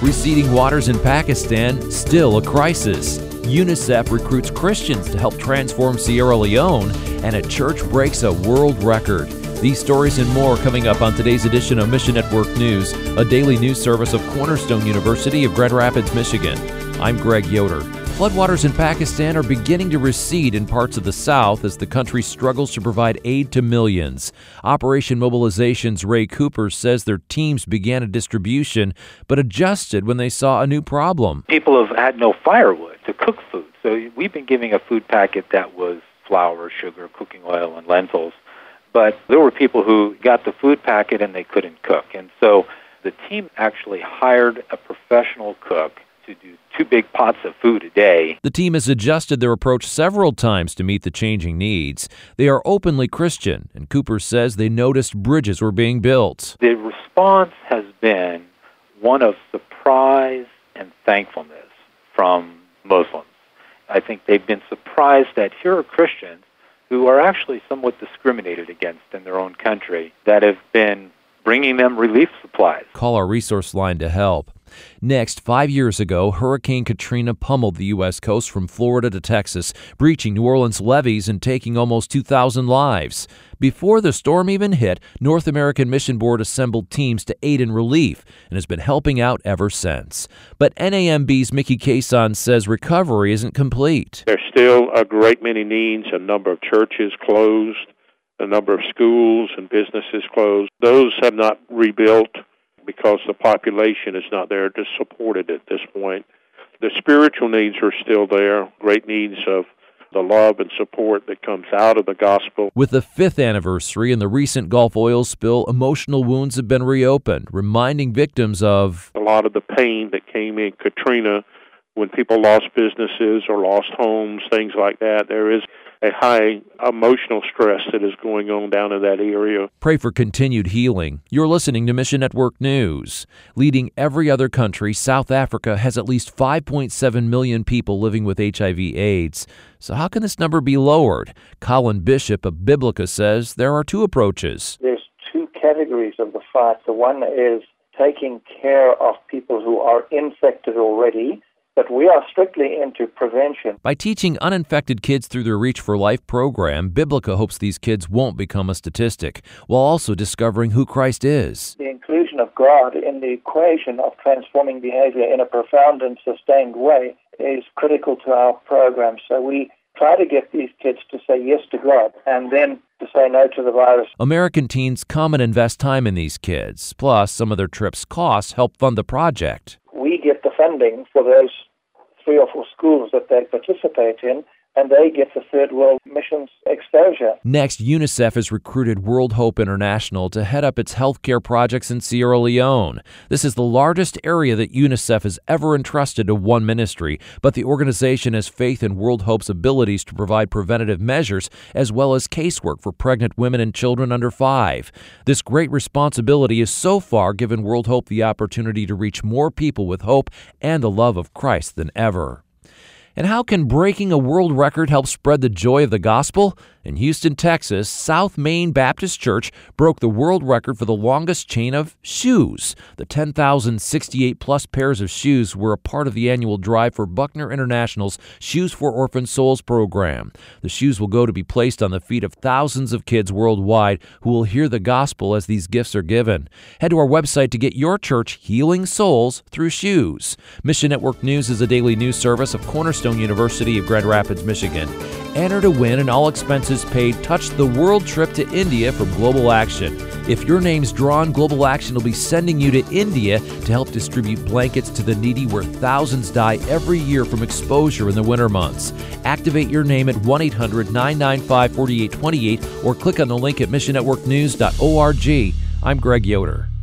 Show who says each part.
Speaker 1: Receding waters in Pakistan, still a crisis. UNICEF recruits Christians to help transform Sierra Leone, and a church breaks a world record. These stories and more coming up on today's edition of Mission Network News, a daily news service of Cornerstone University of Grand Rapids, Michigan. I'm Greg Yoder. Floodwaters in Pakistan are beginning to recede in parts of the south as the country struggles to provide aid to millions. Operation Mobilization's Ray Cooper says their teams began a distribution but adjusted when they saw a new problem.
Speaker 2: People have had no firewood to cook food, so we've been giving a food packet that was flour, sugar, cooking oil, and lentils. But there were people who got the food packet and they couldn't cook. And so the team actually hired a professional cook to do 2 big pots of food a day.
Speaker 1: The team has adjusted their approach several times to meet the changing needs. They are openly Christian, and Cooper says they noticed bridges were being built.
Speaker 2: The response has been one of surprise and thankfulness from Muslims. I think they've been surprised that here are Christians who are actually somewhat discriminated against in their own country that have been bringing them relief supplies.
Speaker 1: Call our resource line to help. Next, 5 years ago, Hurricane Katrina pummeled the U.S. coast from Florida to Texas, breaching New Orleans levees and taking almost 2,000 lives. Before the storm even hit, North American Mission Board assembled teams to aid in relief and has been helping out ever since. But NAMB's Mickey Cason says recovery isn't complete.
Speaker 3: There's still a great many needs, a number of churches closed, a number of schools and businesses closed. Those have not rebuilt because the population is not there to support it at this point. The spiritual needs are still there, great needs of the love and support that comes out of the gospel.
Speaker 1: With the 5th anniversary and the recent Gulf oil spill, emotional wounds have been reopened, reminding victims of
Speaker 3: a lot of the pain that came in Katrina when people lost businesses or lost homes, things like that. There is a high emotional stress that is going on down in that area.
Speaker 1: Pray for continued healing. You're listening to Mission Network News. Leading every other country, South Africa has at least 5.7 million people living with HIV/AIDS. So how can this number be lowered? Colin Bishop of Biblica says there are 2 approaches.
Speaker 4: There's 2 categories of the fight. The one is taking care of people who are infected already, but we are strictly into prevention.
Speaker 1: By teaching uninfected kids through their Reach for Life program, Biblica hopes these kids won't become a statistic, while also discovering who Christ is.
Speaker 4: The inclusion of God in the equation of transforming behavior in a profound and sustained way is critical to our program. So we try to get these kids to say yes to God and then to say no to the virus.
Speaker 1: American teens come and invest time in these kids. Plus, some of their trips' costs help fund the project.
Speaker 4: We get the funding for those 3 or 4 schools that they participate in, and they get the Third World Missions exposure.
Speaker 1: Next, UNICEF has recruited World Hope International to head up its healthcare projects in Sierra Leone. This is the largest area that UNICEF has ever entrusted to one ministry, but the organization has faith in World Hope's abilities to provide preventative measures as well as casework for pregnant women and children under 5. This great responsibility has so far given World Hope the opportunity to reach more people with hope and the love of Christ than ever. And how can breaking a world record help spread the joy of the gospel? In Houston, Texas, South Main Baptist Church broke the world record for the longest chain of shoes. The 10,068-plus pairs of shoes were a part of the annual drive for Buckner International's Shoes for Orphan Souls program. The shoes will go to be placed on the feet of thousands of kids worldwide who will hear the gospel as these gifts are given. Head to our website to get your church healing souls through shoes. Mission Network News is a daily news service of Cornerstone University of Grand Rapids, Michigan. Enter to win an all-expenses paid Touch the World trip to India from Global Action. If your name's drawn, Global Action will be sending you to India to help distribute blankets to the needy where thousands die every year from exposure in the winter months. Activate your name at 1-800-995-4828 or click on the link at missionnetworknews.org. I'm Greg Yoder.